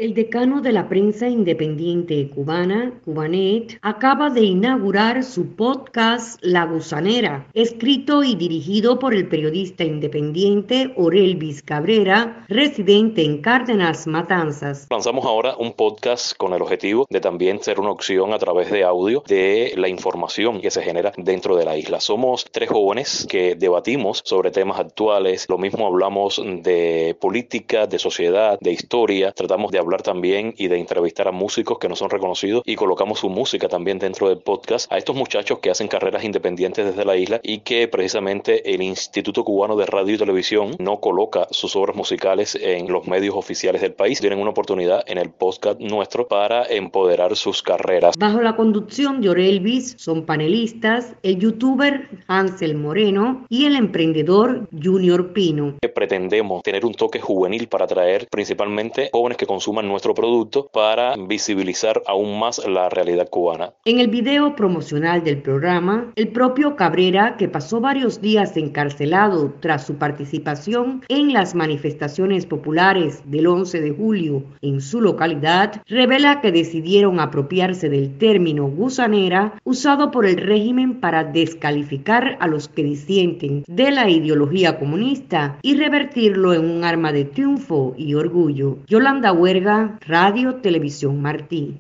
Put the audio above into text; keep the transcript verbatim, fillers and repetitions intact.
El decano de la prensa independiente cubana, Cubanet, acaba de inaugurar su podcast La Gusanera, escrito y dirigido por el periodista independiente Orelvis Cabrera, residente en Cárdenas, Matanzas. Lanzamos ahora un podcast con el objetivo de también ser una opción a través de audio de la información que se genera dentro de la isla. Somos tres jóvenes que debatimos sobre temas actuales, lo mismo hablamos de política, de sociedad, de historia, tratamos de hablar también y de entrevistar a músicos que no son reconocidos y colocamos su música también dentro del podcast a estos muchachos que hacen carreras independientes desde la isla y que precisamente el Instituto Cubano de Radio y Televisión no coloca sus obras musicales en los medios oficiales del país. Tienen una oportunidad en el podcast nuestro para empoderar sus carreras. Bajo la conducción de Orelvis son panelistas el youtuber Hansel Moreno y el emprendedor Junior Pino. Pretendemos tener un toque juvenil para atraer principalmente jóvenes que consuman nuestro producto para visibilizar aún más la realidad cubana. En el video promocional del programa, el propio Cabrera, que pasó varios días encarcelado tras su participación en las manifestaciones populares del once de julio en su localidad, revela que decidieron apropiarse del término gusanera usado por el régimen para descalificar a los que disienten de la ideología comunista y revertirlo en un arma de triunfo y orgullo. Yolanda Huerga, Radio Televisión Martí.